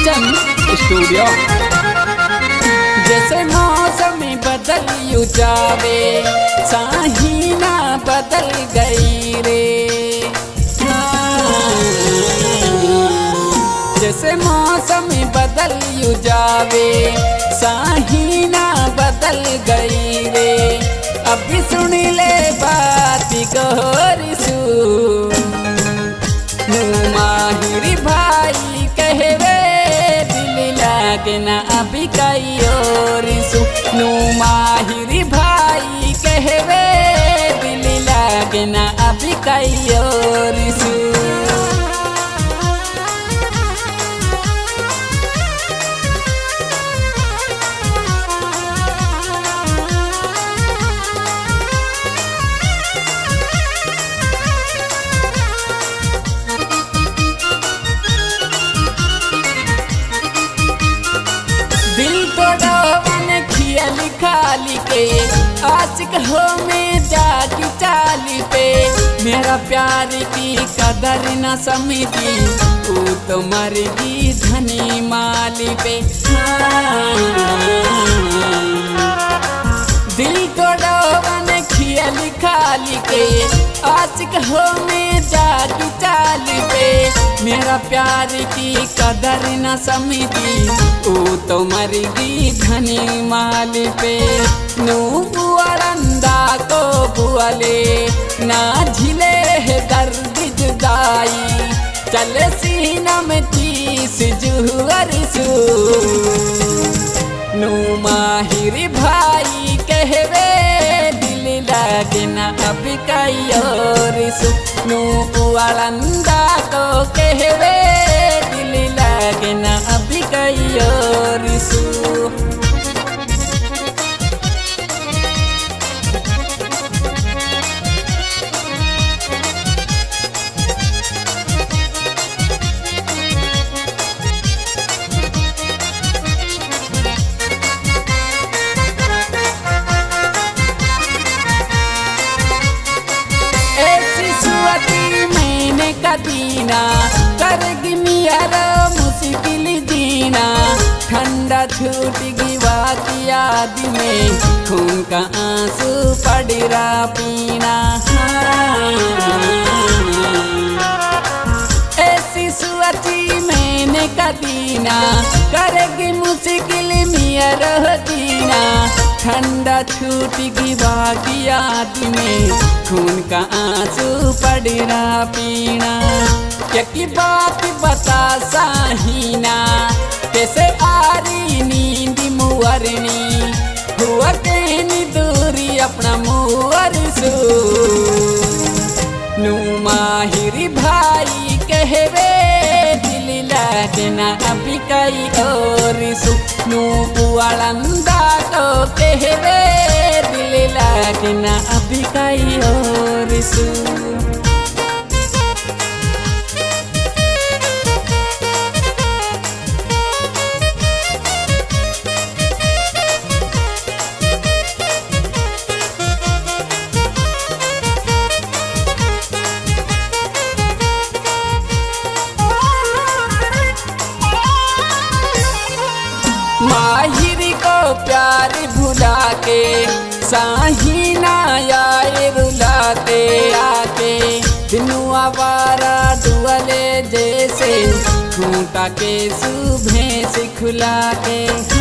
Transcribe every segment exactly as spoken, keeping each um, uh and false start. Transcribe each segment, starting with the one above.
Kitchen studio. जैसे मौसम बदल यू जावे साहीना बदल गई रे, जैसे मौसम बदल यू जावे साहीना बदल गई रे। अभी सुन ले बात गोरी सू माहिरी भाई कहवे दिल लागे ना अभी कई और सुनू। माहिरी भाई कहवे दिल लागे ना अभी कई और सु। खाली के आशिक हो में जागी चाली पे, मेरा प्यार की कदर न समझी तू तो मर गई धनी माली पे। दिल को डोबन खियल खाली के आशिक हो में जागी चाली पे, मेरा प्यार की कदर न समझी तू तो मर गई धनी माली पे। नू बुआरंदा को बुआले ना झिले है दर्द जुदाई, चले सीना में तीस जुहर सू। नू माहिरी भाई कहवे दिल लागे ना अभी कई और सु। नू बुआरंदा को कहवे दिल लागे ना अभी कई और सु। दीना करगी मियारा मुश्किल जीना, ठंडा छूट गिवा की याद में खून का आंसू पड़ रहा पीना। ऐसी सुअती मैंने कदीना करेगी मुश्किल मियारा दीना, ठंडा छूट गिवा की याद में खून का आंसू पड़ रहा पीना। क्या बात बता साहीना कैसे आ रही नींद मुअरनी, हुआ कहनी दूरी अपना मुअर सू। नू माहिरी भाई कहवे दिल लागे ना अभी कई और सु। नू बुआरंदा को कहवे दिल लागे ना अभी कई और सु। माहिरी को प्यार भुला के साहीना आए रुलाते आके, दिनू आवारा डुअले जैसे खूंटा के सुबह से खुला के।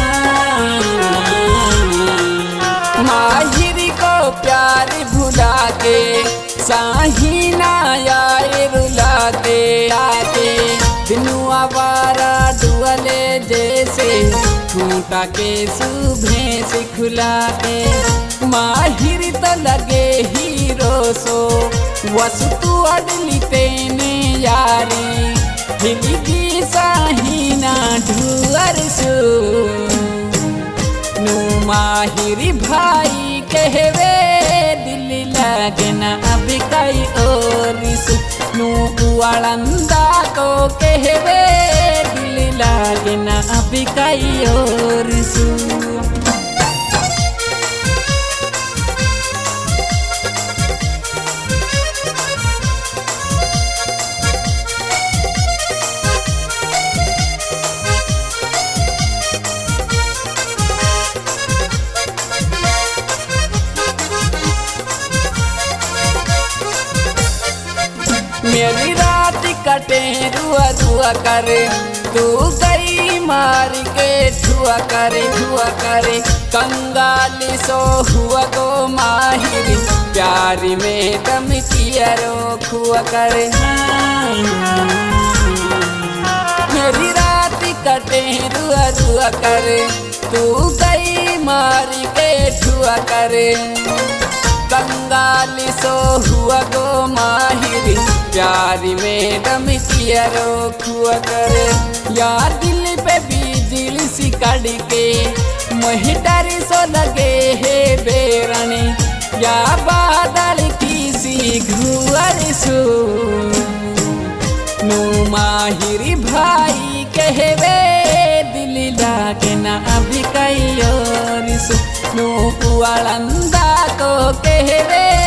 माहिरी को प्यार भुला के साहीना आए रुलाते आके, दिनू आवारा डुअले जैसे खूंटा के सुबह से खुला के। माहिर तो लगे हीरो सो वसु तू अडली तेने यारी, हिली की साहीना ढुअर सो। नू माहिरी भाई कहवे दिल लागे ना अभी कई और सु। नू बुआरंदा को कहवे दिल लागे ना अभी कई और सु। धुआ धुआ करे तू गई मार के धुआ करे धुआ करे कंगाली सो हुआ गो माहिर प्यारी में दम किया रो खुआ करे मेरी रात कटे रुआ रुआ करे तू गई मार के धुआ करे कंगाली सो हुआ गो माहिर प्यारी में दम किया रो खुआ करे यार दिल पे बिजली सी कड़ के मोहि डर सो लगे है बेरणी या बादल की सी घुअर सो नु माहिरी भाई कहवे दिल लागे ना अभी कई और सो नु पुआलंदा को कहवे